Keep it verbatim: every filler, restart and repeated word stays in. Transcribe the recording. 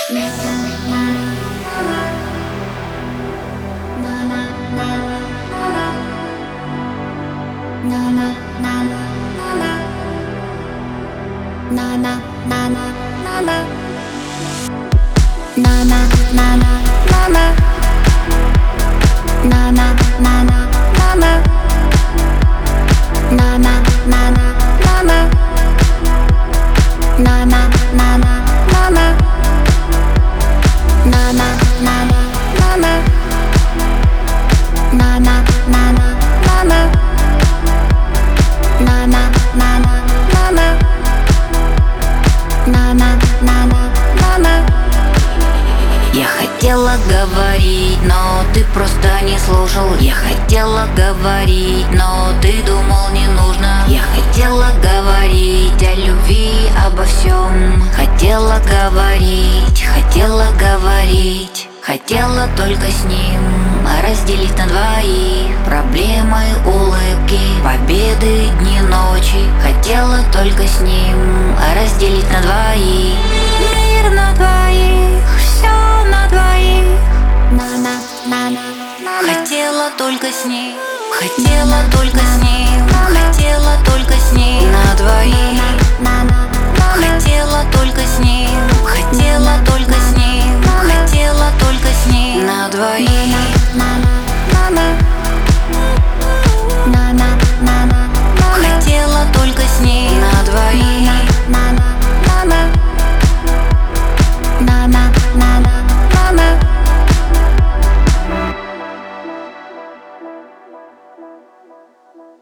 Я хотела говорить, но ты просто не слушал. Я хотела говорить, но ты думал не нужно. Я хотела говорить о любви, обо всем. Хотела говорить, хотела говорить. Хотела только с ним разделить на двоих проблемы, улыбки, победы, дни, ночи. Хотела только с ним разделить на двоих. Мир на двоих, все на двоих. Хотела только с ним, хотела только с ним, хотела